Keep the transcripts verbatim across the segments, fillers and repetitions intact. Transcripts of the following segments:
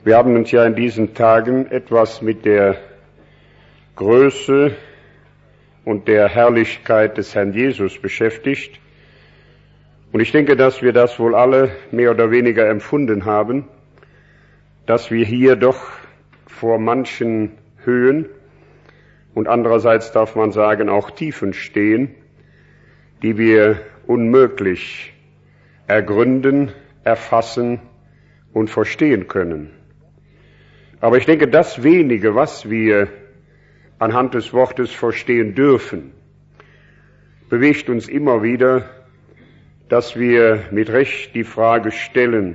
Wir haben uns ja in diesen Tagen etwas mit der Größe und der Herrlichkeit des Herrn Jesus beschäftigt. Und ich denke, dass wir das wohl alle mehr oder weniger empfunden haben, dass wir hier doch vor manchen Höhen und andererseits darf man sagen auch Tiefen stehen, die wir unmöglich ergründen, erfassen und verstehen können. Aber ich denke, das wenige, was wir anhand des Wortes verstehen dürfen, bewegt uns immer wieder, dass wir mit Recht die Frage stellen,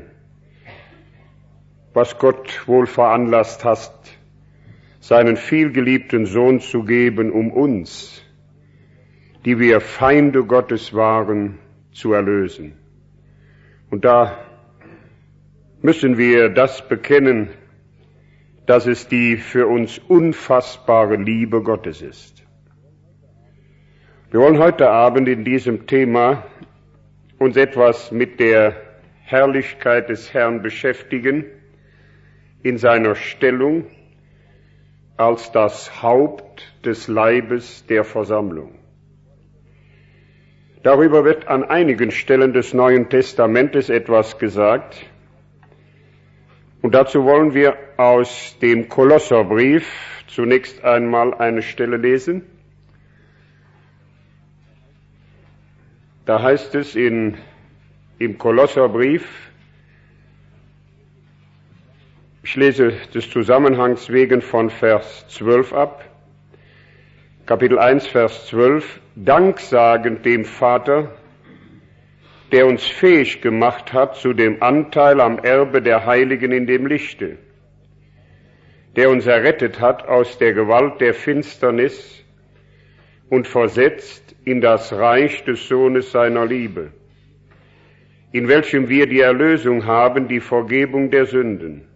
was Gott wohl veranlasst hat, seinen vielgeliebten Sohn zu geben, um uns, die wir Feinde Gottes waren, zu erlösen. Und da müssen wir das bekennen, dass es die für uns unfassbare Liebe Gottes ist. Wir wollen heute Abend in diesem Thema uns etwas mit der Herrlichkeit des Herrn beschäftigen, in seiner Stellung als das Haupt des Leibes der Versammlung. Darüber wird an einigen Stellen des Neuen Testamentes etwas gesagt. Und dazu wollen wir aus dem Kolosserbrief zunächst einmal eine Stelle lesen. Da heißt es in, im Kolosserbrief, ich lese des Zusammenhangs wegen von Vers zwölf ab, Kapitel eins, Vers zwölf, Danksagend dem Vater, der uns fähig gemacht hat zu dem Anteil am Erbe der Heiligen in dem Lichte, der uns errettet hat aus der Gewalt der Finsternis und versetzt in das Reich des Sohnes seiner Liebe, in welchem wir die Erlösung haben, die Vergebung der Sünden.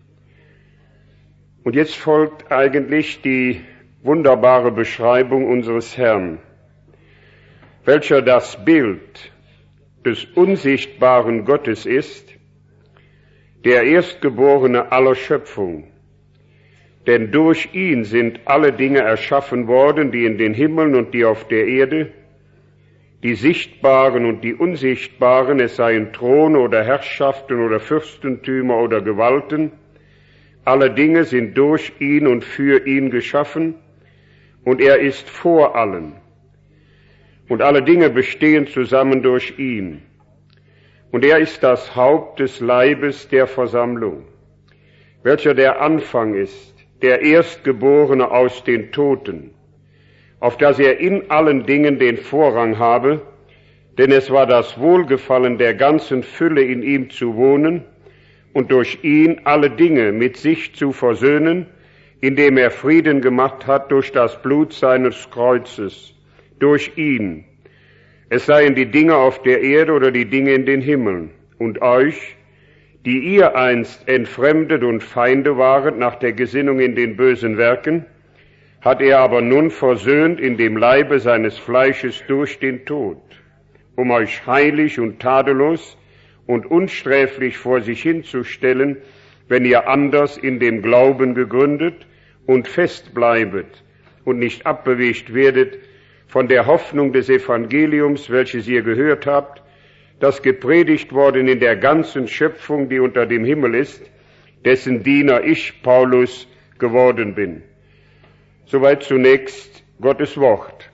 Und jetzt folgt eigentlich die wunderbare Beschreibung unseres Herrn, welcher das Bild des unsichtbaren Gottes ist, der Erstgeborene aller Schöpfung. Denn durch ihn sind alle Dinge erschaffen worden, die in den Himmeln und die auf der Erde, die sichtbaren und die unsichtbaren, es seien Throne oder Herrschaften oder Fürstentümer oder Gewalten, alle Dinge sind durch ihn und für ihn geschaffen, und er ist vor allen. Und alle Dinge bestehen zusammen durch ihn. Und er ist das Haupt des Leibes der Versammlung, welcher der Anfang ist, der Erstgeborene aus den Toten, auf dass er in allen Dingen den Vorrang habe, denn es war das Wohlgefallen der ganzen Fülle in ihm zu wohnen und durch ihn alle Dinge mit sich zu versöhnen, indem er Frieden gemacht hat durch das Blut seines Kreuzes, durch ihn. Es seien die Dinge auf der Erde oder die Dinge in den Himmeln. Und euch, die ihr einst entfremdet und Feinde waret nach der Gesinnung in den bösen Werken, hat er aber nun versöhnt in dem Leibe seines Fleisches durch den Tod, um euch heilig und tadellos und unsträflich vor sich hinzustellen, wenn ihr anders in dem Glauben gegründet und fest bleibet und nicht abbewegt werdet von der Hoffnung des Evangeliums, welches ihr gehört habt, das gepredigt worden in der ganzen Schöpfung, die unter dem Himmel ist, dessen Diener ich, Paulus, geworden bin. Soweit zunächst Gottes Wort.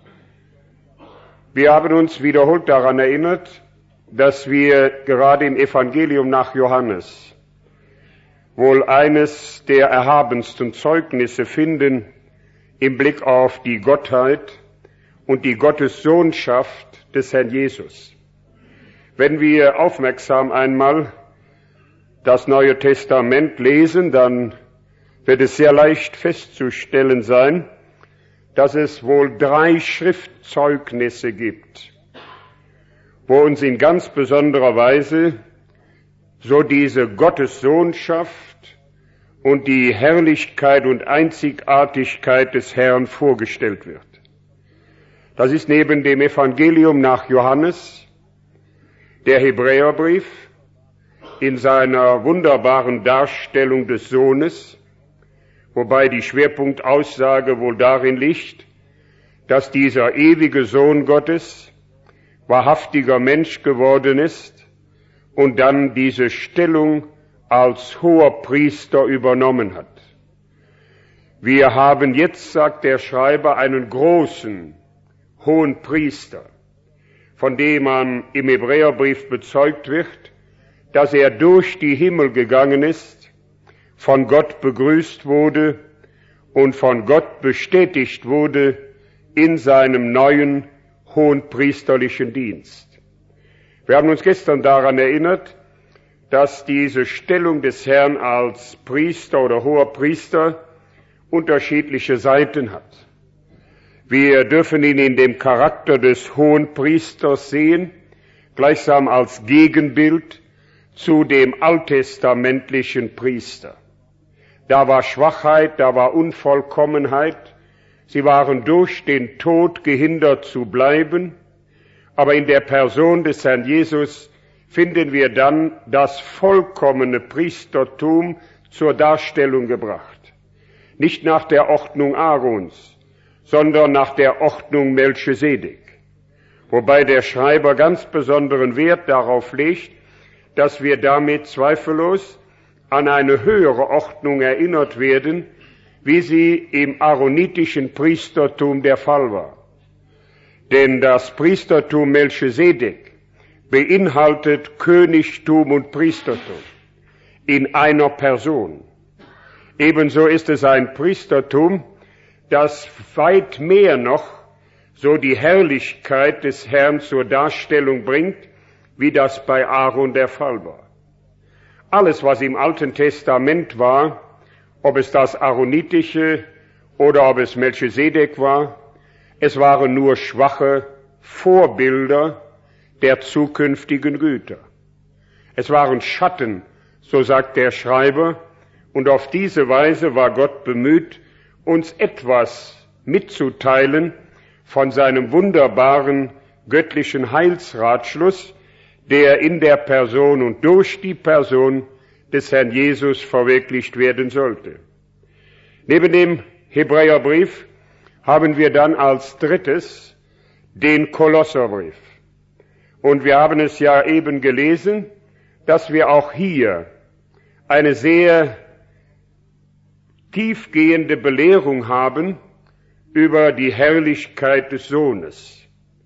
Wir haben uns wiederholt daran erinnert, dass wir gerade im Evangelium nach Johannes wohl eines der erhabensten Zeugnisse finden im Blick auf die Gottheit und die Gottessohnschaft des Herrn Jesus. Wenn wir aufmerksam einmal das Neue Testament lesen, dann wird es sehr leicht festzustellen sein, dass es wohl drei Schriftzeugnisse gibt, wo uns in ganz besonderer Weise so diese Gottessohnschaft und die Herrlichkeit und Einzigartigkeit des Herrn vorgestellt wird. Das ist neben dem Evangelium nach Johannes, der Hebräerbrief, in seiner wunderbaren Darstellung des Sohnes, wobei die Schwerpunktaussage wohl darin liegt, dass dieser ewige Sohn Gottes wahrhaftiger Mensch geworden ist und dann diese Stellung als hoher Priester übernommen hat. Wir haben jetzt, sagt der Schreiber, einen großen, hohen Priester, von dem man im Hebräerbrief bezeugt wird, dass er durch die Himmel gegangen ist, von Gott begrüßt wurde und von Gott bestätigt wurde in seinem neuen hohen priesterlichen Dienst. Wir haben uns gestern daran erinnert, dass diese Stellung des Herrn als Priester oder hoher Priester unterschiedliche Seiten hat. Wir dürfen ihn in dem Charakter des hohen Priesters sehen, gleichsam als Gegenbild zu dem alttestamentlichen Priester. Da war Schwachheit, da war Unvollkommenheit, sie waren durch den Tod gehindert zu bleiben, aber in der Person des Herrn Jesus finden wir dann das vollkommene Priestertum zur Darstellung gebracht. Nicht nach der Ordnung Aarons, sondern nach der Ordnung Melchisedek. Wobei der Schreiber ganz besonderen Wert darauf legt, dass wir damit zweifellos an eine höhere Ordnung erinnert werden, wie sie im aaronitischen Priestertum der Fall war. Denn das Priestertum Melchisedek beinhaltet Königtum und Priestertum in einer Person. Ebenso ist es ein Priestertum, das weit mehr noch so die Herrlichkeit des Herrn zur Darstellung bringt, wie das bei Aaron der Fall war. Alles, was im Alten Testament war, ob es das Aaronitische oder ob es Melchisedek war, es waren nur schwache Vorbilder der zukünftigen Güter. Es waren Schatten, so sagt der Schreiber, und auf diese Weise war Gott bemüht, uns etwas mitzuteilen von seinem wunderbaren göttlichen Heilsratschluss, der in der Person und durch die Person des Herrn Jesus verwirklicht werden sollte. Neben dem Hebräerbrief haben wir dann als drittes den Kolosserbrief. Und wir haben es ja eben gelesen, dass wir auch hier eine sehr tiefgehende Belehrung haben über die Herrlichkeit des Sohnes.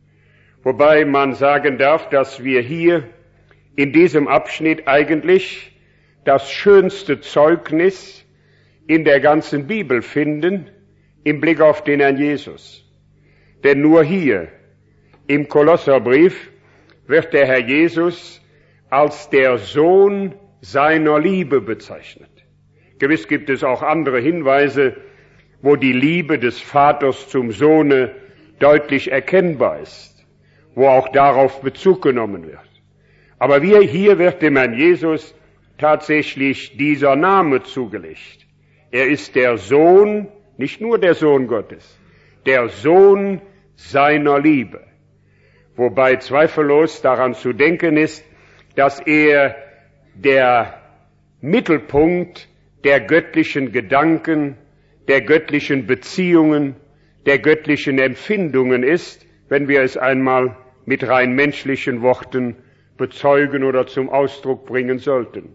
Wobei man sagen darf, dass wir hier in diesem Abschnitt eigentlich das schönste Zeugnis in der ganzen Bibel finden im Blick auf den Herrn Jesus. Denn nur hier im Kolosserbrief wird der Herr Jesus als der Sohn seiner Liebe bezeichnet. Gewiss gibt es auch andere Hinweise, wo die Liebe des Vaters zum Sohne deutlich erkennbar ist, wo auch darauf Bezug genommen wird. Aber wir, hier wird dem Herrn Jesus tatsächlich dieser Name zugelegt. Er ist der Sohn, nicht nur der Sohn Gottes, der Sohn seiner Liebe. Wobei zweifellos daran zu denken ist, dass er der Mittelpunkt der göttlichen Gedanken, der göttlichen Beziehungen, der göttlichen Empfindungen ist, wenn wir es einmal mit rein menschlichen Worten bezeugen oder zum Ausdruck bringen sollten.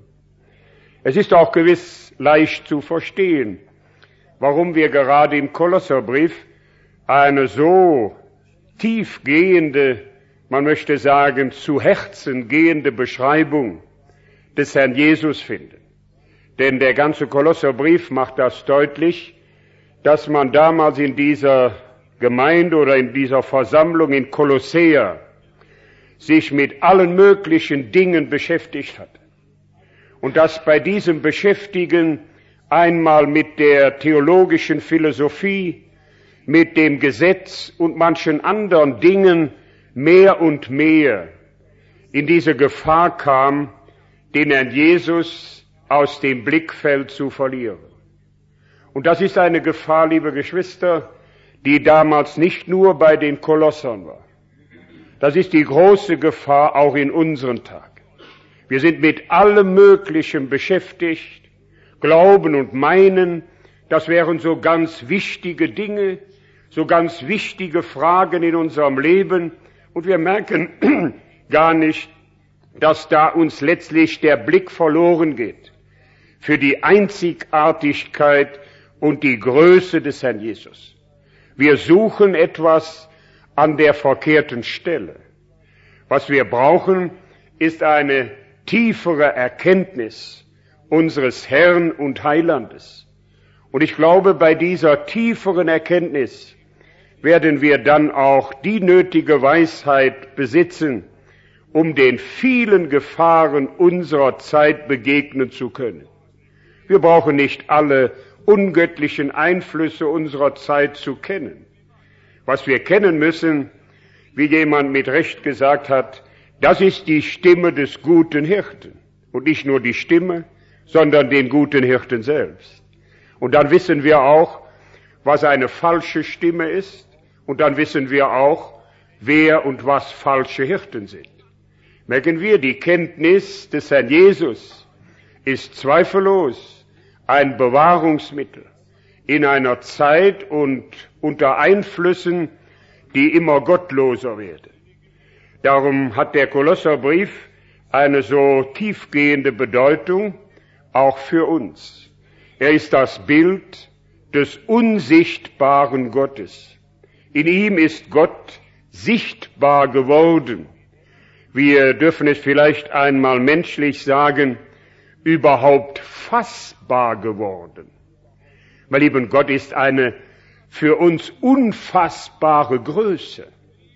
Es ist auch gewiss leicht zu verstehen, warum wir gerade im Kolosserbrief eine so tiefgehende, man möchte sagen, zu Herzen gehende Beschreibung des Herrn Jesus finden. Denn der ganze Kolosserbrief macht das deutlich, dass man damals in dieser Gemeinde oder in dieser Versammlung in Kolossea sich mit allen möglichen Dingen beschäftigt hat. Und dass bei diesem Beschäftigen einmal mit der theologischen Philosophie, mit dem Gesetz und manchen anderen Dingen mehr und mehr in diese Gefahr kam, den Herrn Jesus aus dem Blickfeld zu verlieren. Und das ist eine Gefahr, liebe Geschwister, die damals nicht nur bei den Kolossern war. Das ist die große Gefahr auch in unseren Tagen. Wir sind mit allem Möglichen beschäftigt, glauben und meinen, das wären so ganz wichtige Dinge, so ganz wichtige Fragen in unserem Leben, und wir merken gar nicht, dass da uns letztlich der Blick verloren geht für die Einzigartigkeit und die Größe des Herrn Jesus. Wir suchen etwas an der verkehrten Stelle. Was wir brauchen, ist eine tiefere Erkenntnis unseres Herrn und Heilandes. Und ich glaube, bei dieser tieferen Erkenntnis werden wir dann auch die nötige Weisheit besitzen, um den vielen Gefahren unserer Zeit begegnen zu können. Wir brauchen nicht alle ungöttlichen Einflüsse unserer Zeit zu kennen. Was wir kennen müssen, wie jemand mit Recht gesagt hat, das ist die Stimme des guten Hirten. Und nicht nur die Stimme, sondern den guten Hirten selbst. Und dann wissen wir auch, was eine falsche Stimme ist. Und dann wissen wir auch, wer und was falsche Hirten sind. Merken wir, die Kenntnis des Herrn Jesus ist zweifellos ein Bewahrungsmittel in einer Zeit und unter Einflüssen, die immer gottloser werden. Darum hat der Kolosserbrief eine so tiefgehende Bedeutung, auch für uns. Er ist das Bild des unsichtbaren Gottes. In ihm ist Gott sichtbar geworden. Wir dürfen es vielleicht einmal menschlich sagen, überhaupt fassbar geworden. Mein lieben, Gott ist eine für uns unfassbare Größe.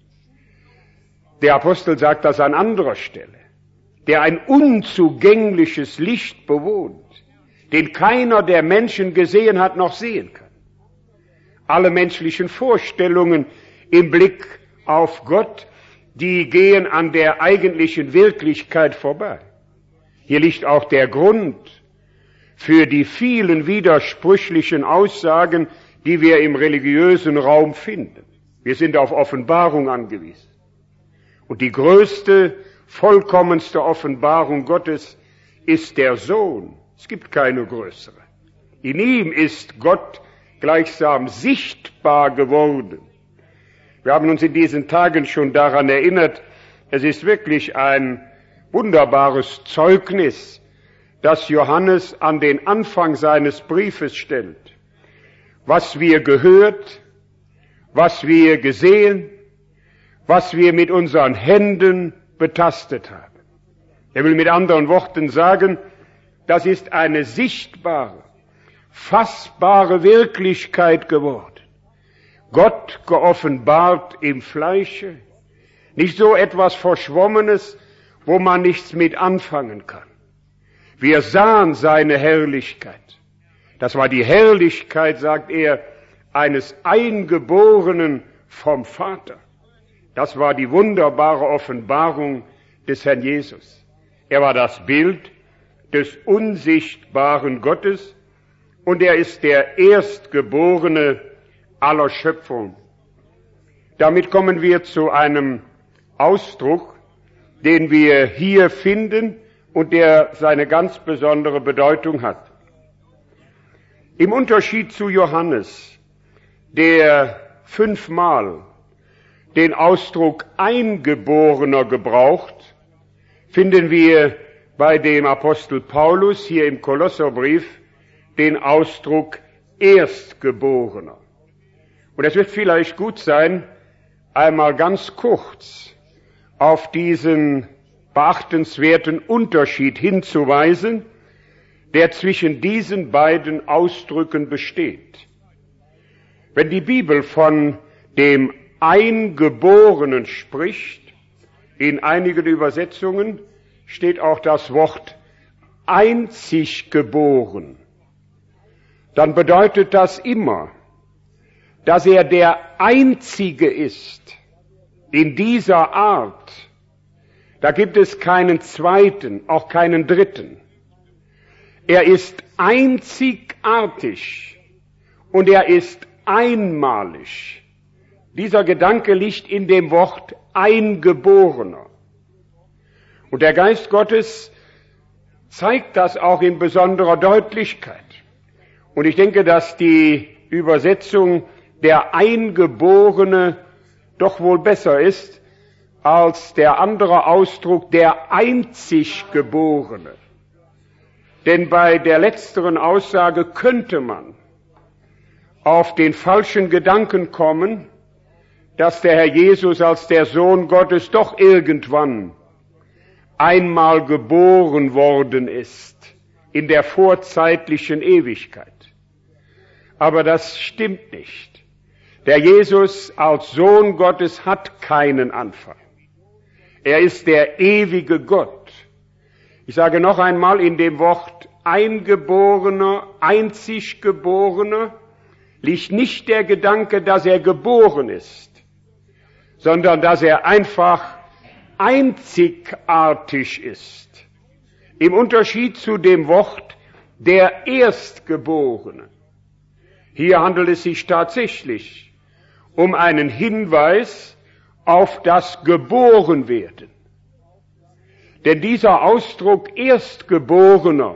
Der Apostel sagt das an anderer Stelle, der ein unzugängliches Licht bewohnt, den keiner der Menschen gesehen hat noch sehen kann. Alle menschlichen Vorstellungen im Blick auf Gott, die gehen an der eigentlichen Wirklichkeit vorbei. Hier liegt auch der Grund für die vielen widersprüchlichen Aussagen, die wir im religiösen Raum finden. Wir sind auf Offenbarung angewiesen. Und die größte, vollkommenste Offenbarung Gottes ist der Sohn. Es gibt keine größere. In ihm ist Gott gleichsam sichtbar geworden. Wir haben uns in diesen Tagen schon daran erinnert, es ist wirklich ein wunderbares Zeugnis, das Johannes an den Anfang seines Briefes stellt. Was wir gehört, was wir gesehen, was wir mit unseren Händen betastet haben. Er will mit anderen Worten sagen, das ist eine sichtbare, fassbare Wirklichkeit geworden. Gott geoffenbart im Fleische, nicht so etwas Verschwommenes, wo man nichts mit anfangen kann. Wir sahen seine Herrlichkeit. Das war die Herrlichkeit, sagt er, eines Eingeborenen vom Vater. Das war die wunderbare Offenbarung des Herrn Jesus. Er war das Bild des unsichtbaren Gottes und er ist der Erstgeborene aller Schöpfung. Damit kommen wir zu einem Ausdruck, den wir hier finden und der seine ganz besondere Bedeutung hat. Im Unterschied zu Johannes, der fünfmal den Ausdruck Eingeborener gebraucht, finden wir bei dem Apostel Paulus hier im Kolosserbrief den Ausdruck Erstgeborener. Und es wird vielleicht gut sein, einmal ganz kurz auf diesen beachtenswerten Unterschied hinzuweisen, der zwischen diesen beiden Ausdrücken besteht. Wenn die Bibel von dem Eingeborenen spricht, in einigen Übersetzungen steht auch das Wort einzig geboren, dann bedeutet das immer, dass er der Einzige ist in dieser Art. Da gibt es keinen zweiten, auch keinen dritten. Er ist einzigartig und er ist einmalig. Dieser Gedanke liegt in dem Wort Eingeborener. Und der Geist Gottes zeigt das auch in besonderer Deutlichkeit. Und ich denke, dass die Übersetzung der Eingeborene doch wohl besser ist als der andere Ausdruck der Einziggeborene. Denn bei der letzteren Aussage könnte man auf den falschen Gedanken kommen, dass der Herr Jesus als der Sohn Gottes doch irgendwann einmal geboren worden ist in der vorzeitlichen Ewigkeit. Aber das stimmt nicht. Der Jesus als Sohn Gottes hat keinen Anfang. Er ist der ewige Gott. Ich sage noch einmal, in dem Wort Eingeborener, Einziggeborener liegt nicht der Gedanke, dass er geboren ist, sondern dass er einfach einzigartig ist. Im Unterschied zu dem Wort der Erstgeborene. Hier handelt es sich tatsächlich um einen Hinweis auf das Geborenwerden. Denn dieser Ausdruck Erstgeborener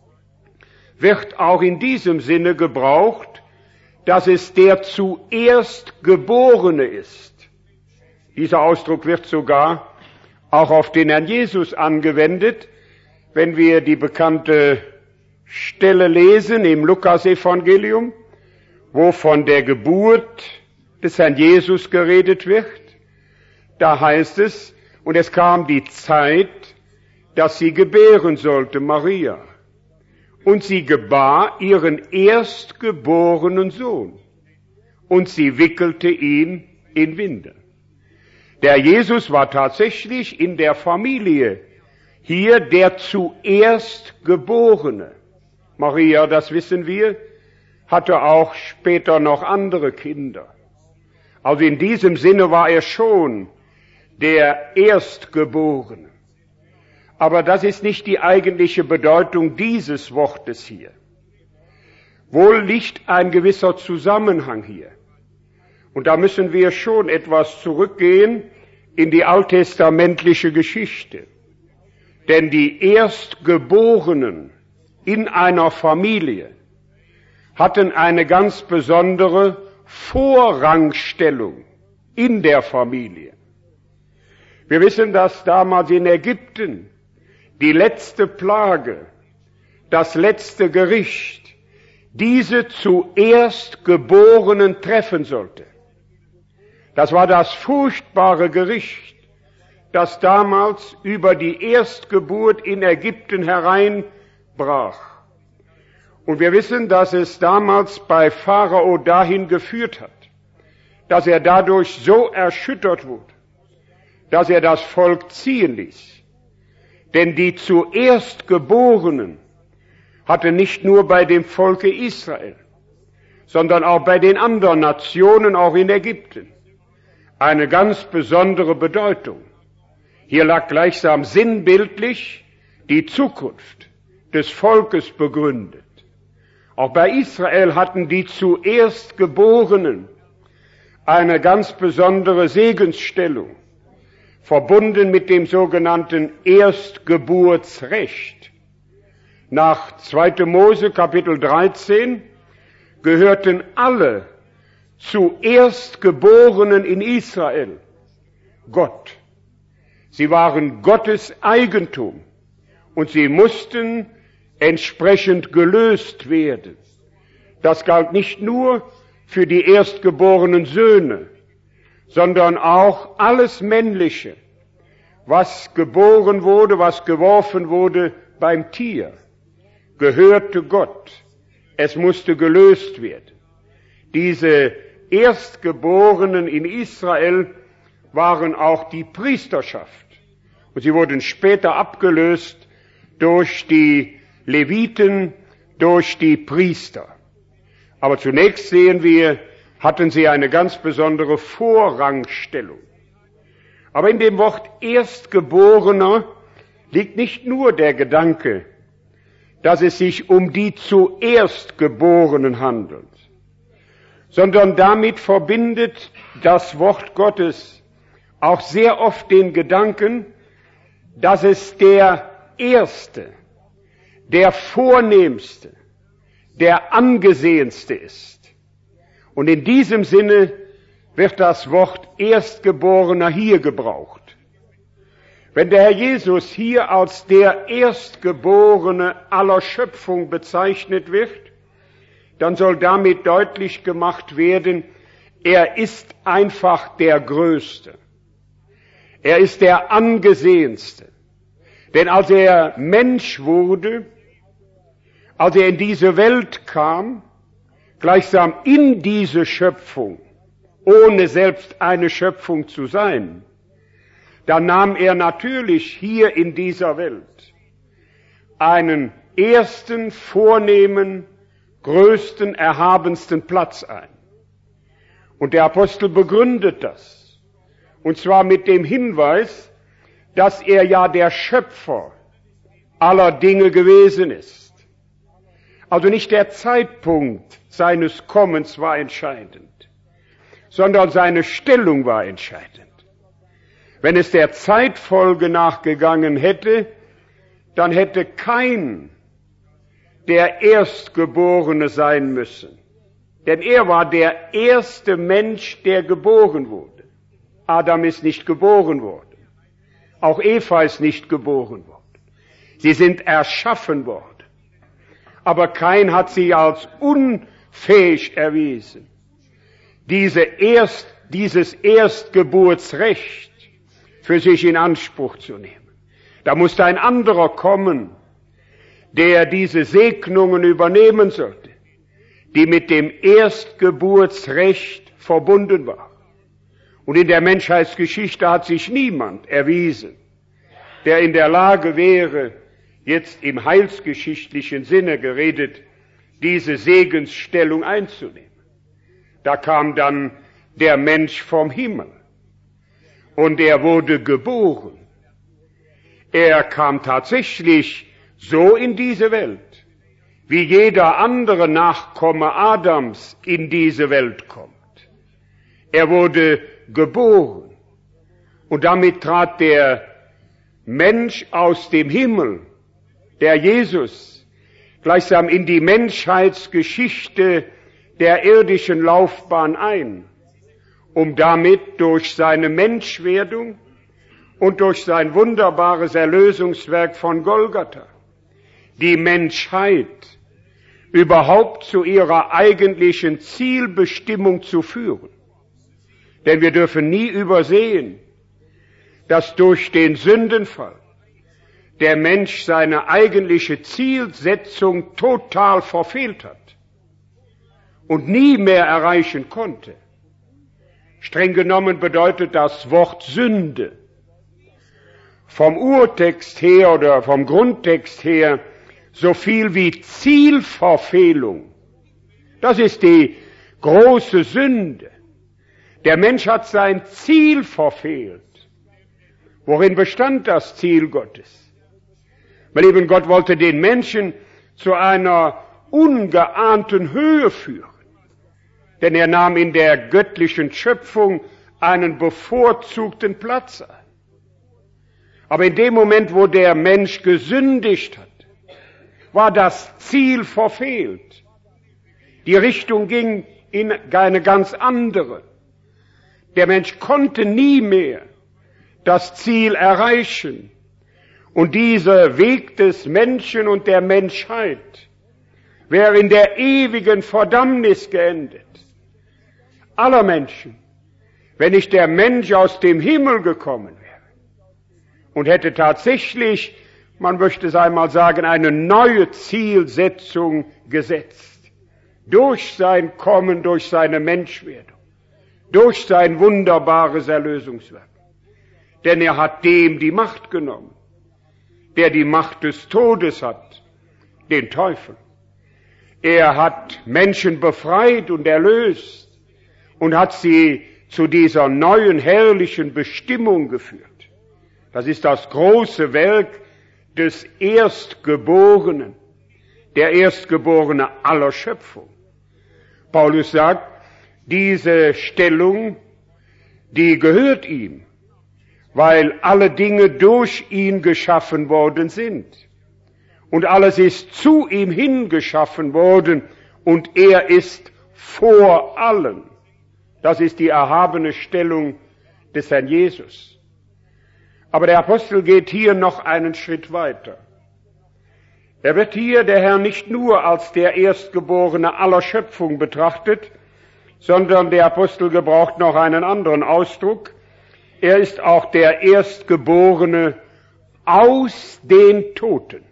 wird auch in diesem Sinne gebraucht, dass es der zuerst Geborene ist. Dieser Ausdruck wird sogar auch auf den Herrn Jesus angewendet, wenn wir die bekannte Stelle lesen im Lukasevangelium, wo von der Geburt des Herrn Jesus geredet wird. Da heißt es, und es kam die Zeit, dass sie gebären sollte, Maria. Und sie gebar ihren erstgeborenen Sohn. Und sie wickelte ihn in Windeln. Der Jesus war tatsächlich in der Familie hier der zuerst Geborene. Maria, das wissen wir, hatte auch später noch andere Kinder. Also in diesem Sinne war er schon der Erstgeborene. Aber das ist nicht die eigentliche Bedeutung dieses Wortes hier. Wohl liegt ein gewisser Zusammenhang hier. Und da müssen wir schon etwas zurückgehen in die alttestamentliche Geschichte. Denn die Erstgeborenen in einer Familie hatten eine ganz besondere Vorrangstellung in der Familie. Wir wissen, dass damals in Ägypten die letzte Plage, das letzte Gericht, diese zuerst Geborenen treffen sollte. Das war das furchtbare Gericht, das damals über die Erstgeburt in Ägypten hereinbrach. Und wir wissen, dass es damals bei Pharao dahin geführt hat, dass er dadurch so erschüttert wurde, dass er das Volk ziehen ließ. Denn die zuerst Geborenen hatte nicht nur bei dem Volke Israel, sondern auch bei den anderen Nationen, auch in Ägypten, eine ganz besondere Bedeutung. Hier lag gleichsam sinnbildlich die Zukunft des Volkes begründet. Auch bei Israel hatten die zuerst Geborenen eine ganz besondere Segensstellung, verbunden mit dem sogenannten Erstgeburtsrecht. Nach zweiter Mose Kapitel dreizehn gehörten alle zuerst Geborenen in Israel Gott. Sie waren Gottes Eigentum und sie mussten entsprechend gelöst werden. Das galt nicht nur für die erstgeborenen Söhne, sondern auch alles Männliche, was geboren wurde, was geworfen wurde beim Tier, gehörte Gott. Es musste gelöst werden. Diese Erstgeborenen in Israel waren auch die Priesterschaft. Und sie wurden später abgelöst durch die Leviten, durch die Priester. Aber zunächst sehen wir, hatten sie eine ganz besondere Vorrangstellung. Aber in dem Wort Erstgeborener liegt nicht nur der Gedanke, dass es sich um die zuerst Geborenen handelt, sondern damit verbindet das Wort Gottes auch sehr oft den Gedanken, dass es der Erste, der Vornehmste, der Angesehenste ist. Und in diesem Sinne wird das Wort Erstgeborener hier gebraucht. Wenn der Herr Jesus hier als der Erstgeborene aller Schöpfung bezeichnet wird, dann soll damit deutlich gemacht werden, er ist einfach der Größte. Er ist der Angesehenste. Denn als er Mensch wurde, als er in diese Welt kam, gleichsam in diese Schöpfung, ohne selbst eine Schöpfung zu sein, da nahm er natürlich hier in dieser Welt einen ersten, vornehmen, größten, erhabensten Platz ein. Und der Apostel begründet das, und zwar mit dem Hinweis, dass er ja der Schöpfer aller Dinge gewesen ist. Also nicht der Zeitpunkt seines Kommens war entscheidend, sondern seine Stellung war entscheidend. Wenn es der Zeitfolge nachgegangen hätte, dann hätte kein der Erstgeborene sein müssen. Denn er war der erste Mensch, der geboren wurde. Adam ist nicht geboren worden. Auch Eva ist nicht geboren worden. Sie sind erschaffen worden. Aber kein hat sie als unfähig erwiesen, diese Erst, dieses Erstgeburtsrecht für sich in Anspruch zu nehmen. Da musste ein anderer kommen, der diese Segnungen übernehmen sollte, die mit dem Erstgeburtsrecht verbunden waren. Und in der Menschheitsgeschichte hat sich niemand erwiesen, der in der Lage wäre, jetzt im heilsgeschichtlichen Sinne geredet, diese Segensstellung einzunehmen. Da kam dann der Mensch vom Himmel. Und er wurde geboren. Er kam tatsächlich so in diese Welt, wie jeder andere Nachkomme Adams in diese Welt kommt. Er wurde geboren. Und damit trat der Mensch aus dem Himmel, der Jesus, gleichsam in die Menschheitsgeschichte der irdischen Laufbahn ein, um damit durch seine Menschwerdung und durch sein wunderbares Erlösungswerk von Golgatha die Menschheit überhaupt zu ihrer eigentlichen Zielbestimmung zu führen. Denn wir dürfen nie übersehen, dass durch den Sündenfall der Mensch seine eigentliche Zielsetzung total verfehlt hat und nie mehr erreichen konnte. Streng genommen bedeutet das Wort Sünde vom Urtext her oder vom Grundtext her so viel wie Zielverfehlung. Das ist die große Sünde. Der Mensch hat sein Ziel verfehlt. Worin bestand das Ziel Gottes? Mein lieben, Gott wollte den Menschen zu einer ungeahnten Höhe führen. Denn er nahm in der göttlichen Schöpfung einen bevorzugten Platz ein. Aber in dem Moment, wo der Mensch gesündigt hat, war das Ziel verfehlt. Die Richtung ging in eine ganz andere. Der Mensch konnte nie mehr das Ziel erreichen. Und dieser Weg des Menschen und der Menschheit wäre in der ewigen Verdammnis geendet. Aller Menschen, wenn nicht der Mensch aus dem Himmel gekommen wäre und hätte tatsächlich, man möchte es einmal sagen, eine neue Zielsetzung gesetzt. Durch sein Kommen, durch seine Menschwerdung, durch sein wunderbares Erlösungswerk. Denn er hat dem die Macht genommen, der die Macht des Todes hat, den Teufel. Er hat Menschen befreit und erlöst und hat sie zu dieser neuen herrlichen Bestimmung geführt. Das ist das große Werk des Erstgeborenen, der Erstgeborene aller Schöpfung. Paulus sagt, diese Stellung, die gehört ihm, weil alle Dinge durch ihn geschaffen worden sind. und alles ist zu ihm hingeschaffen worden und er ist vor allen. Das ist die erhabene Stellung des Herrn Jesus. Aber der Apostel geht hier noch einen Schritt weiter. Er wird hier der Herr nicht nur als der Erstgeborene aller Schöpfung betrachtet, sondern der Apostel gebraucht noch einen anderen Ausdruck. Er ist auch der Erstgeborene aus den Toten.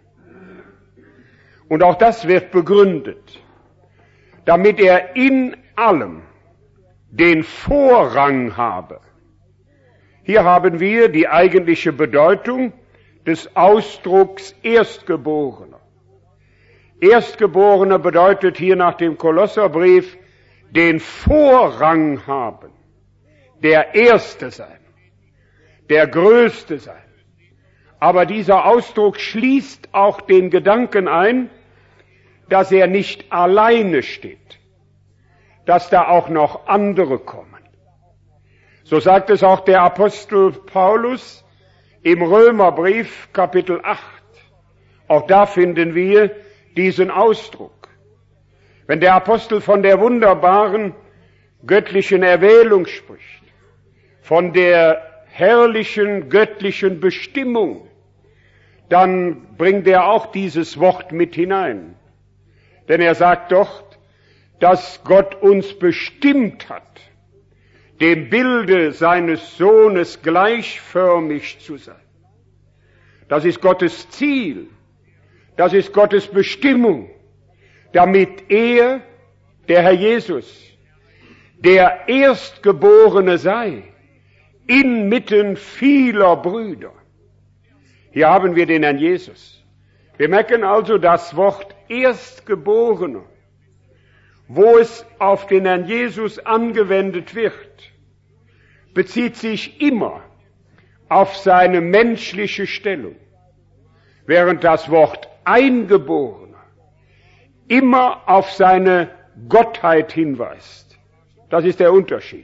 Und auch das wird begründet, damit er in allem den Vorrang habe. Hier haben wir die eigentliche Bedeutung des Ausdrucks Erstgeborener. Erstgeborener bedeutet hier nach dem Kolosserbrief den Vorrang haben, der Erste sein, der Größte sein. Aber dieser Ausdruck schließt auch den Gedanken ein, dass er nicht alleine steht, dass da auch noch andere kommen. So sagt es auch der Apostel Paulus im Römerbrief Kapitel acht. Auch da finden wir diesen Ausdruck. Wenn der Apostel von der wunderbaren göttlichen Erwählung spricht, von der herrlichen göttlichen Bestimmung, dann bringt er auch dieses Wort mit hinein. Denn er sagt dort, dass Gott uns bestimmt hat, dem Bilde seines Sohnes gleichförmig zu sein. Das ist Gottes Ziel, das ist Gottes Bestimmung, damit er, der Herr Jesus, der Erstgeborene sei, inmitten vieler Brüder. Hier haben wir den Herrn Jesus. Wir merken also das Wort Erstgeborener, wo es auf den Herrn Jesus angewendet wird, bezieht sich immer auf seine menschliche Stellung, während das Wort Eingeborener immer auf seine Gottheit hinweist. Das ist der Unterschied.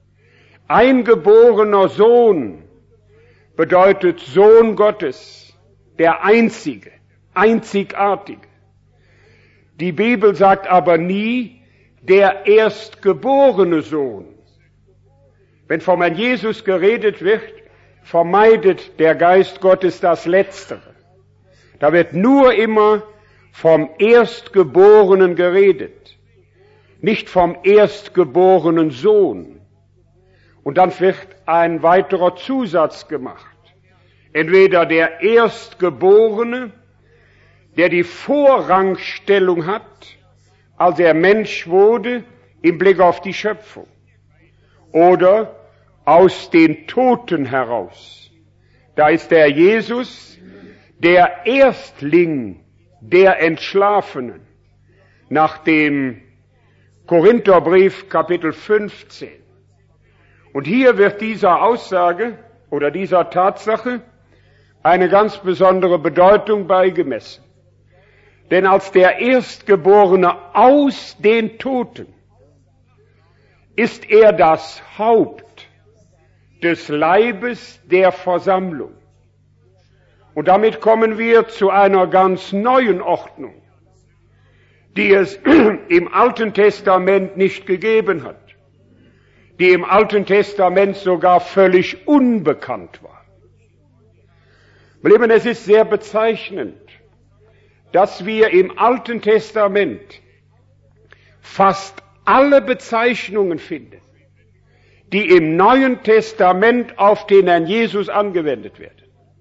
Eingeborener Sohn bedeutet Sohn Gottes, der Einzige, Einzigartige. Die Bibel sagt aber nie der erstgeborene Sohn. Wenn vom Herrn Jesus geredet wird, vermeidet der Geist Gottes das Letztere. Da wird nur immer vom Erstgeborenen geredet, nicht vom erstgeborenen Sohn. Und dann wird ein weiterer Zusatz gemacht. Entweder der Erstgeborene, der die Vorrangstellung hat, als er Mensch wurde, im Blick auf die Schöpfung. Oder aus den Toten heraus. Da ist der Jesus, der Erstling der Entschlafenen, nach dem Korintherbrief Kapitel fünfzehn. Und hier wird dieser Aussage oder dieser Tatsache eine ganz besondere Bedeutung beigemessen. Denn als der Erstgeborene aus den Toten ist er das Haupt des Leibes der Versammlung. Und damit kommen wir zu einer ganz neuen Ordnung, die es im Alten Testament nicht gegeben hat, die im Alten Testament sogar völlig unbekannt war. Meine Lieben, es ist sehr bezeichnend, dass wir im Alten Testament fast alle Bezeichnungen finden, die im Neuen Testament auf den Herrn Jesus angewendet werden.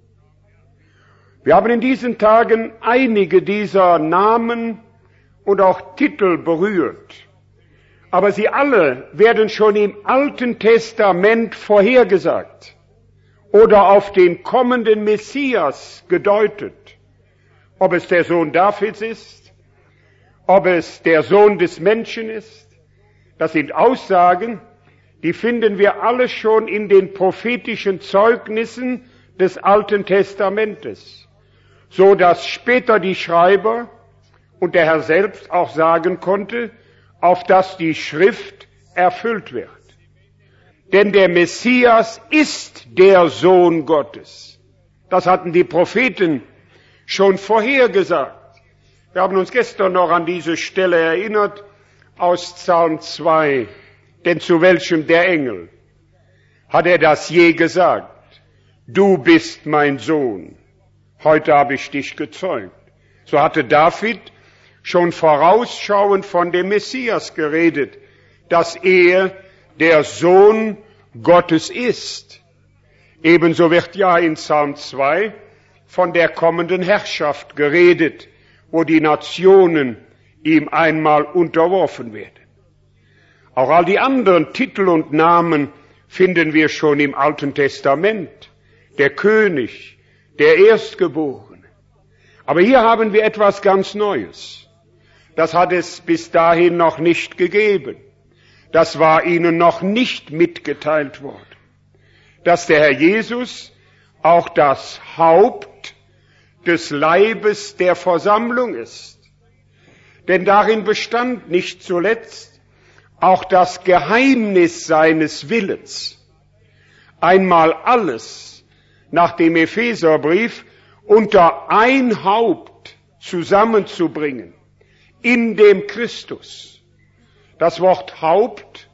Wir haben in diesen Tagen einige dieser Namen und auch Titel berührt, aber sie alle werden schon im Alten Testament vorhergesagt oder auf den kommenden Messias gedeutet, ob es der Sohn Davids ist, ob es der Sohn des Menschen ist. Das sind Aussagen, die finden wir alle schon in den prophetischen Zeugnissen des Alten Testamentes, so dass später die Schreiber und der Herr selbst auch sagen konnte, auf dass die Schrift erfüllt wird. Denn der Messias ist der Sohn Gottes. Das hatten die Propheten schon vorhergesagt. Wir haben uns gestern noch an diese Stelle erinnert aus Psalm zwei. Denn zu welchem der Engel hat er das je gesagt? Du bist mein Sohn, heute habe ich dich gezeugt. So hatte David schon vorausschauend von dem Messias geredet, dass er der Sohn Gottes ist. Ebenso wird ja in Psalm zwei von der kommenden Herrschaft geredet, wo die Nationen ihm einmal unterworfen werden. Auch all die anderen Titel und Namen finden wir schon im Alten Testament. Der König, der Erstgeborene. Aber hier haben wir etwas ganz Neues. Das hat es bis dahin noch nicht gegeben. Das war ihnen noch nicht mitgeteilt worden. Dass der Herr Jesus auch das Haupt des Leibes der Versammlung ist. Denn darin bestand nicht zuletzt auch das Geheimnis seines Willens. Einmal alles nach dem Epheserbrief unter ein Haupt zusammenzubringen, in dem Christus. Das Wort Haupt,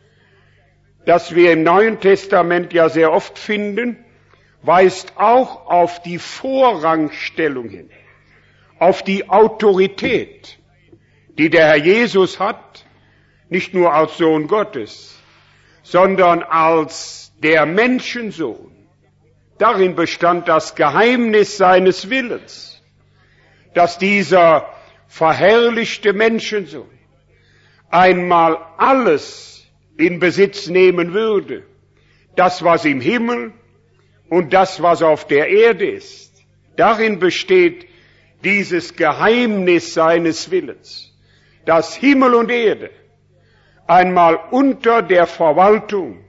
das wir im Neuen Testament ja sehr oft finden, weist auch auf die Vorrangstellung hin, auf die Autorität, die der Herr Jesus hat, nicht nur als Sohn Gottes, sondern als der Menschensohn. Darin bestand das Geheimnis seines Willens, dass dieser verherrlichte Menschensohn einmal alles in Besitz nehmen würde, das, was im Himmel und das, was auf der Erde ist. Darin besteht dieses Geheimnis seines Willens, dass Himmel und Erde einmal unter der Verwaltung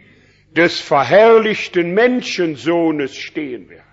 des verherrlichten Menschensohnes stehen wird.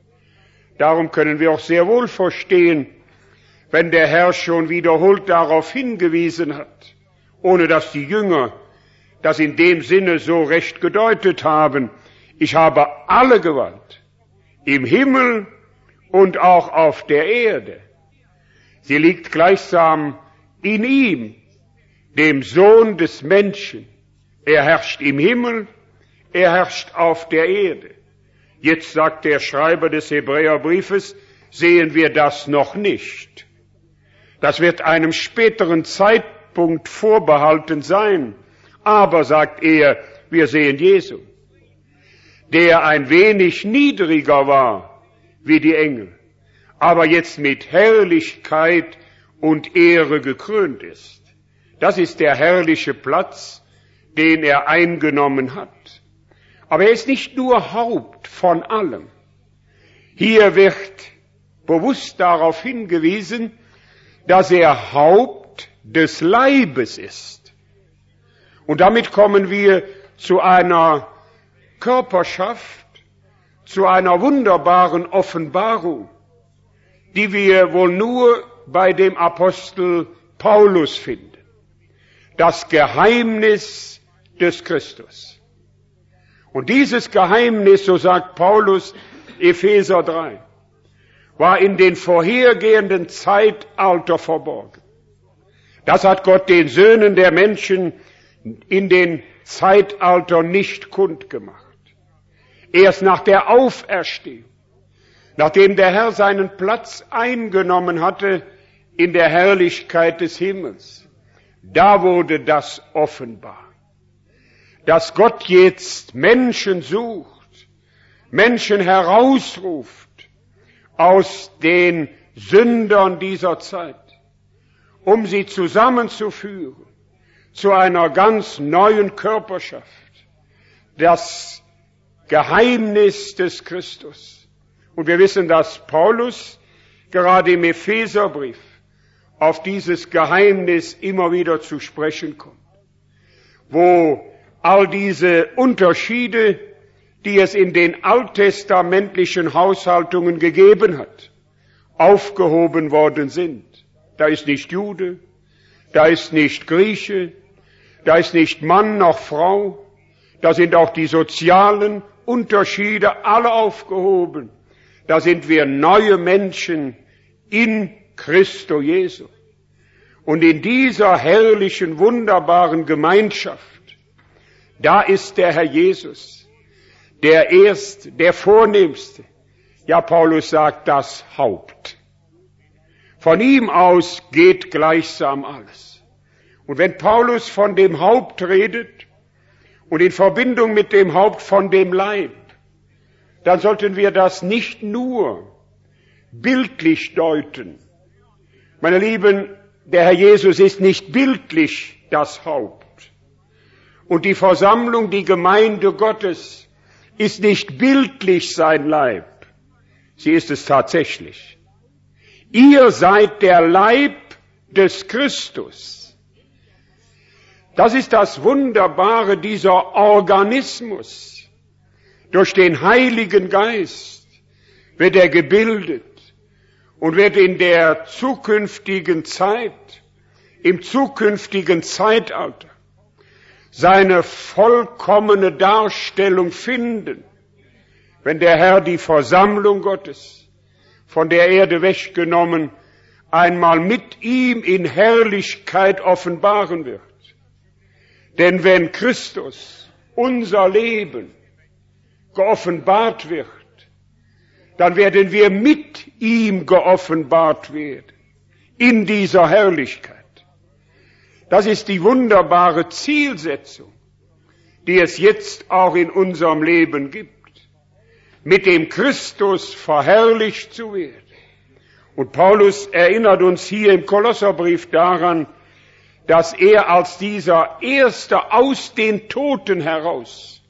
Darum können wir auch sehr wohl verstehen, wenn der Herr schon wiederholt darauf hingewiesen hat, ohne dass die Jünger das in dem Sinne so recht gedeutet haben, ich habe alle Gewalt im Himmel und auch auf der Erde. Sie liegt gleichsam in ihm, dem Sohn des Menschen. Er herrscht im Himmel, er herrscht auf der Erde. Jetzt sagt der Schreiber des Hebräerbriefes, sehen wir das noch nicht. Das wird einem späteren Zeitpunkt vorbehalten sein. Aber, sagt er, wir sehen Jesu, der ein wenig niedriger war wie die Engel, aber jetzt mit Herrlichkeit und Ehre gekrönt ist. Das ist der herrliche Platz, den er eingenommen hat. Aber er ist nicht nur Haupt von allem. Hier wird bewusst darauf hingewiesen, dass er Haupt des Leibes ist. Und damit kommen wir zu einer Körperschaft, zu einer wunderbaren Offenbarung, die wir wohl nur bei dem Apostel Paulus finden. Das Geheimnis des Christus. Und dieses Geheimnis, so sagt Paulus, Epheser drei, war in den vorhergehenden Zeitalter verborgen. Das hat Gott den Söhnen der Menschen in den Zeitaltern nicht kundgemacht. Erst nach der Auferstehung, nachdem der Herr seinen Platz eingenommen hatte in der Herrlichkeit des Himmels, da wurde das offenbar. Dass Gott jetzt Menschen sucht, Menschen herausruft aus den Sündern dieser Zeit, um sie zusammenzuführen zu einer ganz neuen Körperschaft. Das Geheimnis des Christus. Und wir wissen, dass Paulus gerade im Epheserbrief auf dieses Geheimnis immer wieder zu sprechen kommt, wo all diese Unterschiede, die es in den alttestamentlichen Haushaltungen gegeben hat, aufgehoben worden sind. Da ist nicht Jude, da ist nicht Grieche, da ist nicht Mann noch Frau, da sind auch die sozialen Unterschiede alle aufgehoben. da sind wir neue Menschen in Christo Jesu. Und in dieser herrlichen, wunderbaren Gemeinschaft, da ist der Herr Jesus, der Erste, der Vornehmste. Ja, Paulus sagt, das Haupt. Von ihm aus geht gleichsam alles. Und wenn Paulus von dem Haupt redet und in Verbindung mit dem Haupt von dem Leib, dann sollten wir das nicht nur bildlich deuten. Meine Lieben, der Herr Jesus ist nicht bildlich das Haupt. Und die Versammlung, die Gemeinde Gottes, ist nicht bildlich sein Leib. Sie ist es tatsächlich. Ihr seid der Leib des Christus. Das ist das Wunderbare dieser Organismus. Durch den Heiligen Geist wird er gebildet und wird in der zukünftigen Zeit, im zukünftigen Zeitalter, seine vollkommene Darstellung finden, wenn der Herr die Versammlung Gottes von der Erde weggenommen einmal mit ihm in Herrlichkeit offenbaren wird. Denn wenn Christus, unser Leben, geoffenbart wird, dann werden wir mit ihm geoffenbart werden, in dieser Herrlichkeit. Das ist die wunderbare Zielsetzung, die es jetzt auch in unserem Leben gibt, mit dem Christus verherrlicht zu werden. Und Paulus erinnert uns hier im Kolosserbrief daran, dass er als dieser Erste aus den Toten heraus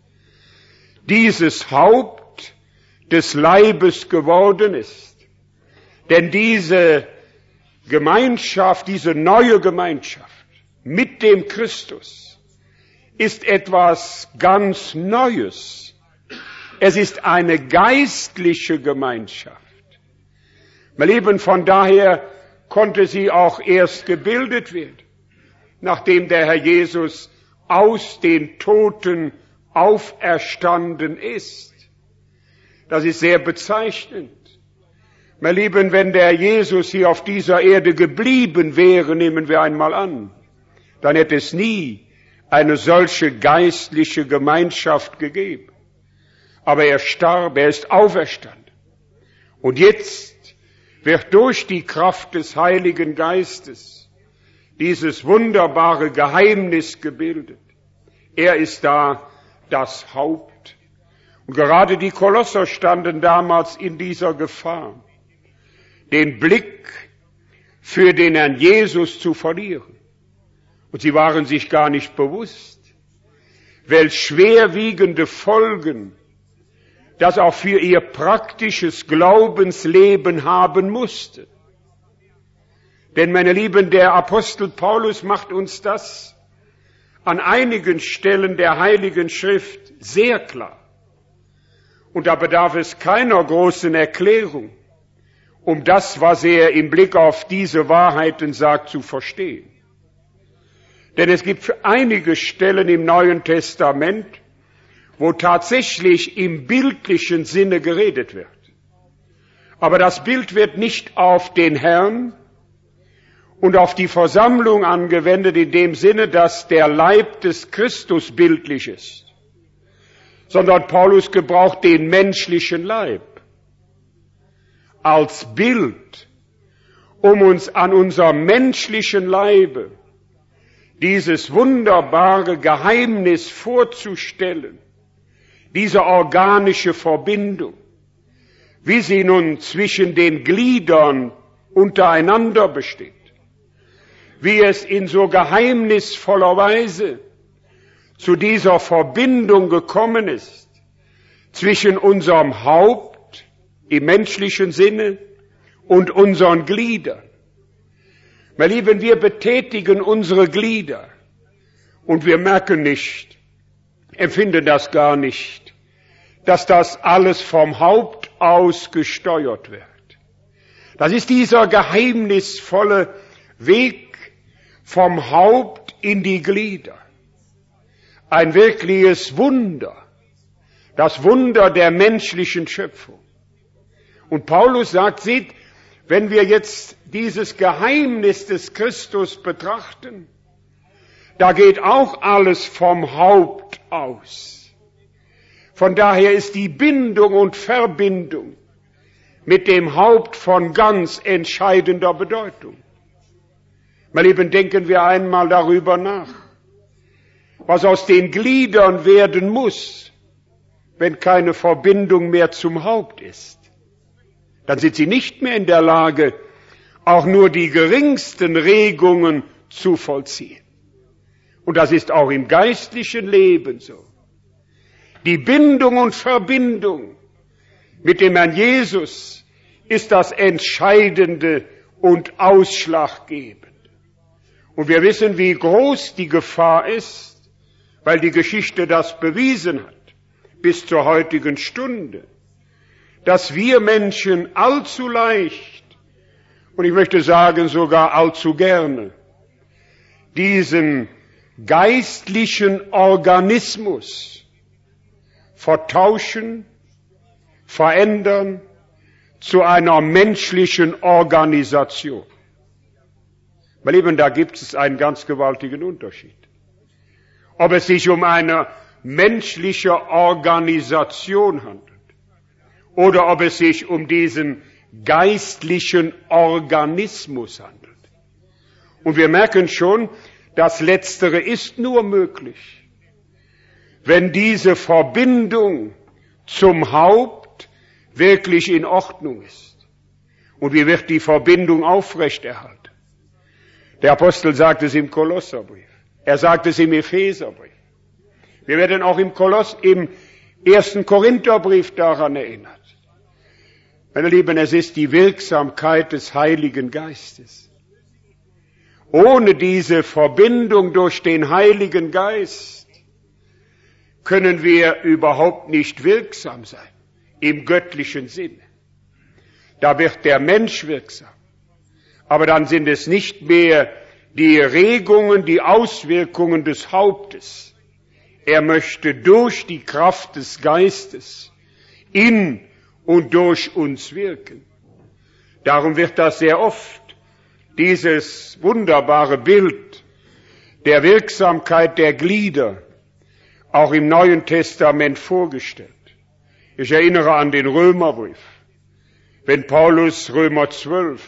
dieses Haupt des Leibes geworden ist. Denn diese Gemeinschaft, diese neue Gemeinschaft mit dem Christus ist etwas ganz Neues. Es ist eine geistliche Gemeinschaft. Meine Lieben, von daher konnte sie auch erst gebildet werden, nachdem der Herr Jesus aus den Toten auferstanden ist. Das ist sehr bezeichnend. Meine Lieben, wenn der Jesus hier auf dieser Erde geblieben wäre, nehmen wir einmal an, dann hätte es nie eine solche geistliche Gemeinschaft gegeben. Aber er starb, er ist auferstanden. Und jetzt wird durch die Kraft des Heiligen Geistes dieses wunderbare Geheimnis gebildet. Er ist da das Haupt. Und gerade die Kolosser standen damals in dieser Gefahr, den Blick für den Herrn Jesus zu verlieren. Und sie waren sich gar nicht bewusst, welch schwerwiegende Folgen das auch für ihr praktisches Glaubensleben haben musste. Denn, meine Lieben, der Apostel Paulus macht uns das an einigen Stellen der Heiligen Schrift sehr klar. Und da bedarf es keiner großen Erklärung, um das, was er im Blick auf diese Wahrheiten sagt, zu verstehen. Denn es gibt einige Stellen im Neuen Testament, wo tatsächlich im bildlichen Sinne geredet wird. Aber das Bild wird nicht auf den Herrn und auf die Versammlung angewendet, in dem Sinne, dass der Leib des Christus bildlich ist, sondern Paulus gebraucht den menschlichen Leib als Bild, um uns an unserem menschlichen Leibe dieses wunderbare Geheimnis vorzustellen, diese organische Verbindung, wie sie nun zwischen den Gliedern untereinander besteht, wie es in so geheimnisvoller Weise zu dieser Verbindung gekommen ist zwischen unserem Haupt im menschlichen Sinne und unseren Gliedern. Meine Lieben, wir betätigen unsere Glieder und wir merken nicht, empfinden das gar nicht, dass das alles vom Haupt aus gesteuert wird. Das ist dieser geheimnisvolle Weg vom Haupt in die Glieder. Ein wirkliches Wunder, das Wunder der menschlichen Schöpfung. Und Paulus sagt, seht, wenn wir jetzt dieses Geheimnis des Christus betrachten, da geht auch alles vom Haupt aus. Von daher ist die Bindung und Verbindung mit dem Haupt von ganz entscheidender Bedeutung. Meine Lieben, denken wir einmal darüber nach, was aus den Gliedern werden muss, wenn keine Verbindung mehr zum Haupt ist. Dann sind sie nicht mehr in der Lage, auch nur die geringsten Regungen zu vollziehen. Und das ist auch im geistlichen Leben so. Die Bindung und Verbindung mit dem Herrn Jesus ist das Entscheidende und Ausschlaggebende. Und wir wissen, wie groß die Gefahr ist, weil die Geschichte das bewiesen hat, bis zur heutigen Stunde, dass wir Menschen allzu leicht, und ich möchte sagen sogar allzu gerne, diesen geistlichen Organismus vertauschen, verändern zu einer menschlichen Organisation. Meine Lieben, da gibt es einen ganz gewaltigen Unterschied. Ob es sich um eine menschliche Organisation handelt oder ob es sich um diesen geistlichen Organismus handelt. Und wir merken schon, das Letztere ist nur möglich, wenn diese Verbindung zum Haupt wirklich in Ordnung ist. Und wie wird die Verbindung aufrechterhalten? Der Apostel sagt es im Kolosserbrief. Er sagt es im Epheserbrief. Wir werden auch im Koloss, im ersten Korintherbrief daran erinnert. Meine Lieben, es ist die Wirksamkeit des Heiligen Geistes. Ohne diese Verbindung durch den Heiligen Geist können wir überhaupt nicht wirksam sein, im göttlichen Sinne. Da wird der Mensch wirksam. Aber dann sind es nicht mehr die Regungen, die Auswirkungen des Hauptes. Er möchte durch die Kraft des Geistes in und durch uns wirken. Darum wird das sehr oft, dieses wunderbare Bild der Wirksamkeit der Glieder, auch im Neuen Testament vorgestellt. Ich erinnere an den Römerbrief, wenn Paulus Römer zwölf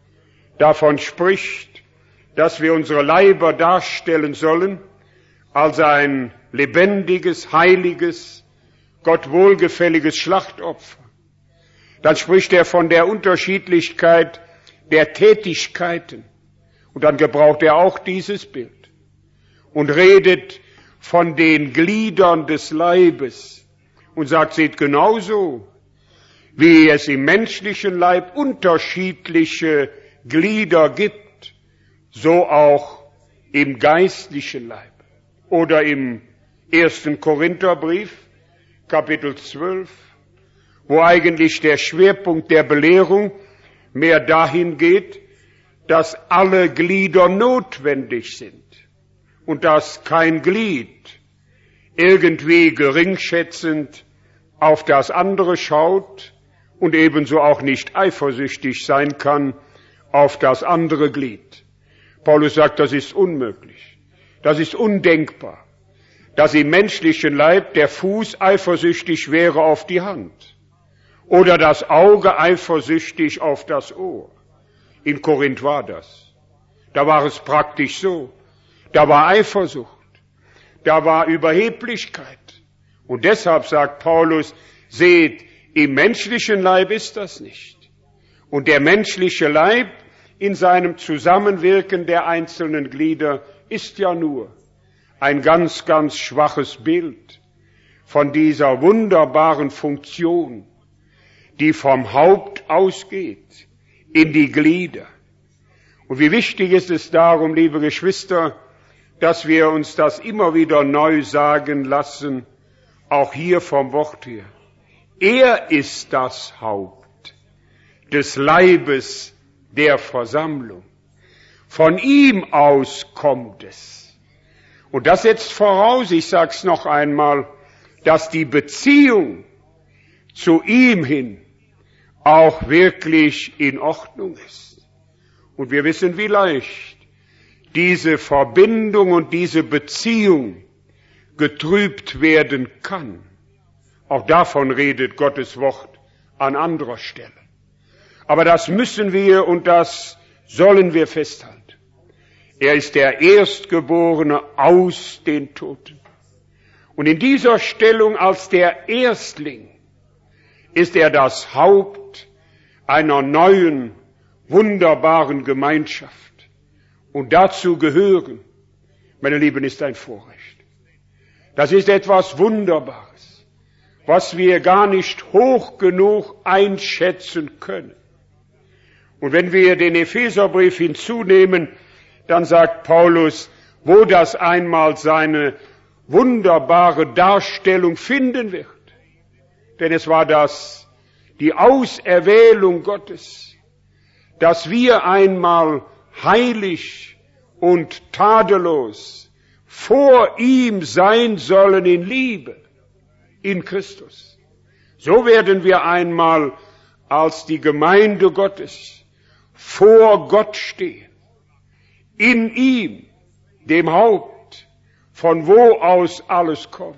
davon spricht, dass wir unsere Leiber darstellen sollen als ein lebendiges, heiliges, Gott wohlgefälliges Schlachtopfer. Dann spricht er von der Unterschiedlichkeit der Tätigkeiten. Und dann gebraucht er auch dieses Bild und redet von den Gliedern des Leibes und sagt, seht, genauso wie es im menschlichen Leib unterschiedliche Glieder gibt, so auch im geistlichen Leib. Oder im ersten Korintherbrief, Kapitel zwölf, wo eigentlich der Schwerpunkt der Belehrung mehr dahin geht, dass alle Glieder notwendig sind und dass kein Glied irgendwie geringschätzend auf das andere schaut und ebenso auch nicht eifersüchtig sein kann auf das andere Glied. Paulus sagt, das ist unmöglich, das ist undenkbar, dass im menschlichen Leib der Fuß eifersüchtig wäre auf die Hand oder das Auge eifersüchtig auf das Ohr. In Korinth war das. Da war es praktisch so. Da war Eifersucht. Da war Überheblichkeit. Und deshalb sagt Paulus, seht, im menschlichen Leib ist das nicht. Und der menschliche Leib in seinem Zusammenwirken der einzelnen Glieder ist ja nur ein ganz, ganz schwaches Bild von dieser wunderbaren Funktion, die vom Haupt ausgeht in die Glieder. Und wie wichtig ist es darum, liebe Geschwister, dass wir uns das immer wieder neu sagen lassen, auch hier vom Wort her. Er ist das Haupt des Leibes der Versammlung. Von ihm aus kommt es. Und das setzt voraus, ich sag's noch einmal, dass die Beziehung zu ihm hin auch wirklich in Ordnung ist. Und wir wissen, wie leicht diese Verbindung und diese Beziehung getrübt werden kann. Auch davon redet Gottes Wort an anderer Stelle. Aber das müssen wir und das sollen wir festhalten. Er ist der Erstgeborene aus den Toten. Und in dieser Stellung als der Erstling ist er das Haupt einer neuen, wunderbaren Gemeinschaft. Und dazu gehören, meine Lieben, ist ein Vorrecht. Das ist etwas Wunderbares, was wir gar nicht hoch genug einschätzen können. Und wenn wir den Epheserbrief hinzunehmen, dann sagt Paulus, wo das einmal seine wunderbare Darstellung finden wird. Denn es war das, die Auserwählung Gottes, dass wir einmal heilig und tadellos vor ihm sein sollen in Liebe, in Christus. So werden wir einmal als die Gemeinde Gottes vor Gott stehen, in ihm, dem Haupt, von wo aus alles kommt.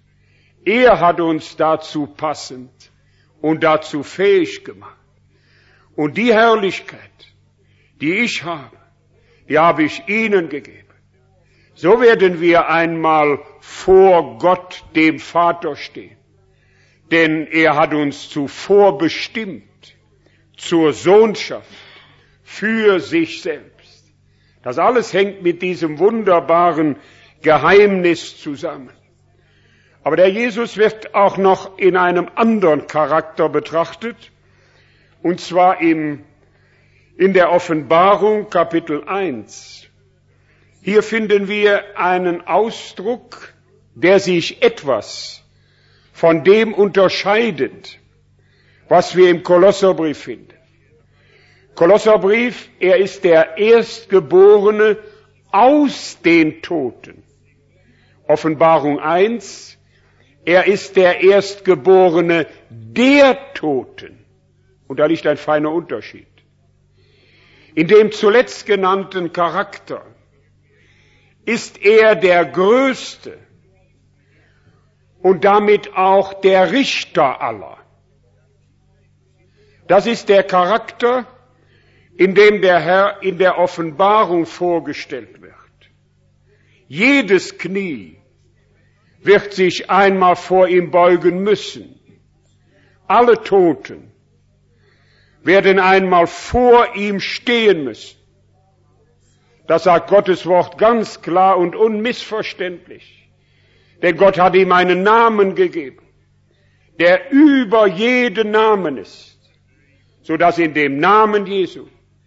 Er hat uns dazu passend und dazu fähig gemacht. Und die Herrlichkeit, die ich habe, die habe ich ihnen gegeben. So werden wir einmal vor Gott, dem Vater, stehen. Denn er hat uns zuvor bestimmt zur Sohnschaft für sich selbst. Das alles hängt mit diesem wunderbaren Geheimnis zusammen. Aber der Jesus wird auch noch in einem anderen Charakter betrachtet, und zwar im, in der Offenbarung Kapitel eins. Hier finden wir einen Ausdruck, der sich etwas von dem unterscheidet, was wir im Kolosserbrief finden. Kolosserbrief, er ist der Erstgeborene aus den Toten. Offenbarung eins, er ist der Erstgeborene der Toten. Und da liegt ein feiner Unterschied. In dem zuletzt genannten Charakter ist er der Größte und damit auch der Richter aller. Das ist der Charakter, in dem der Herr in der Offenbarung vorgestellt wird. Jedes Knie wird sich einmal vor ihm beugen müssen. Alle Toten werden einmal vor ihm stehen müssen. Das sagt Gottes Wort ganz klar und unmissverständlich. Denn Gott hat ihm einen Namen gegeben, der über jeden Namen ist, so dass in dem Namen Jesu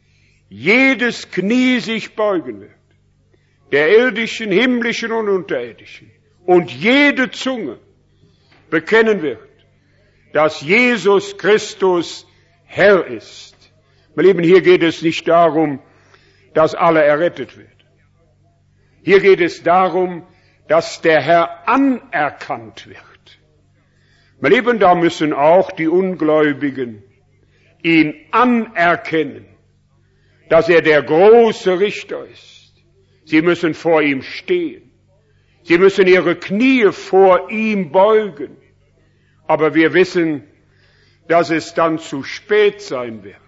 jedes Knie sich beugen wird, der irdischen, himmlischen und unterirdischen, und jede Zunge bekennen wird, dass Jesus Christus Herr ist. Meine Lieben, hier geht es nicht darum, dass alle errettet werden. Hier geht es darum, dass der Herr anerkannt wird. Meine Lieben, da müssen auch die Ungläubigen ihn anerkennen, dass er der große Richter ist. Sie müssen vor ihm stehen. Sie müssen ihre Knie vor ihm beugen. Aber wir wissen, dass es dann zu spät sein wird.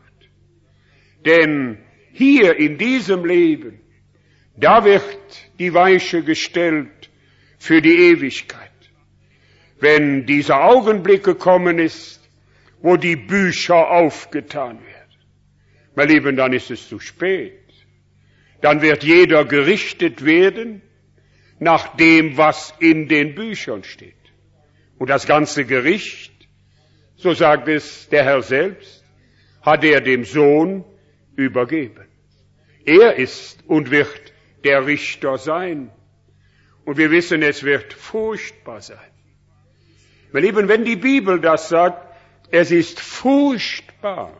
Denn hier in diesem Leben, da wird die Weiche gestellt für die Ewigkeit. Wenn dieser Augenblick gekommen ist, wo die Bücher aufgetan werden. Meine Lieben, dann ist es zu spät. Dann wird jeder gerichtet werden nach dem, was in den Büchern steht. Und das ganze Gericht, so sagt es der Herr selbst, hat er dem Sohn übergeben. Er ist und wird der Richter sein. Und wir wissen, es wird furchtbar sein. Meine Lieben, wenn die Bibel das sagt, es ist furchtbar,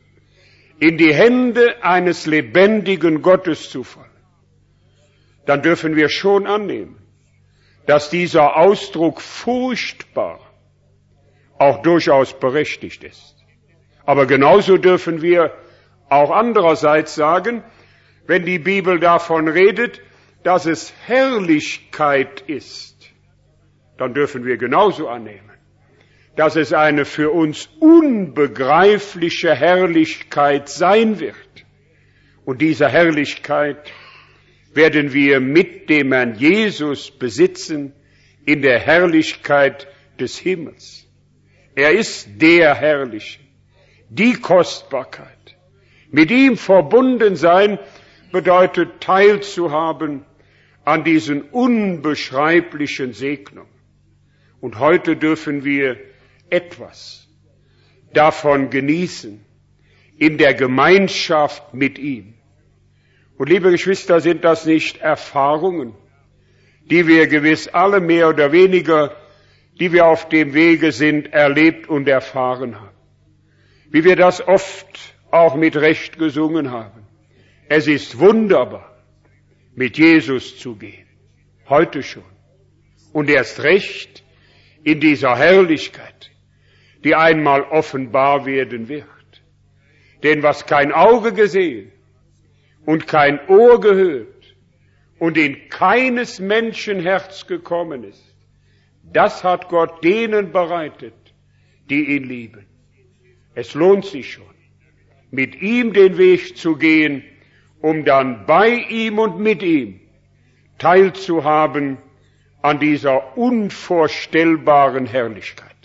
in die Hände eines lebendigen Gottes zu fallen, dann dürfen wir schon annehmen, dass dieser Ausdruck furchtbar auch durchaus berechtigt ist. Aber genauso dürfen wir auch andererseits sagen, wenn die Bibel davon redet, dass es Herrlichkeit ist, dann dürfen wir genauso annehmen, dass es eine für uns unbegreifliche Herrlichkeit sein wird. Und diese Herrlichkeit werden wir mit dem Herrn Jesus besitzen in der Herrlichkeit des Himmels. Er ist der Herrliche, die Kostbarkeit. Mit ihm verbunden sein bedeutet teilzuhaben an diesen unbeschreiblichen Segnungen. Und heute dürfen wir etwas davon genießen in der Gemeinschaft mit ihm. Und liebe Geschwister, sind das nicht Erfahrungen, die wir gewiss alle mehr oder weniger, die wir auf dem Wege sind, erlebt und erfahren haben. Wie wir das oft auch mit Recht gesungen haben. Es ist wunderbar, mit Jesus zu gehen. Heute schon. Und erst recht in dieser Herrlichkeit, die einmal offenbar werden wird. Denn was kein Auge gesehen und kein Ohr gehört und in keines Menschen Herz gekommen ist, das hat Gott denen bereitet, die ihn lieben. Es lohnt sich schon, mit ihm den Weg zu gehen, um dann bei ihm und mit ihm teilzuhaben an dieser unvorstellbaren Herrlichkeit.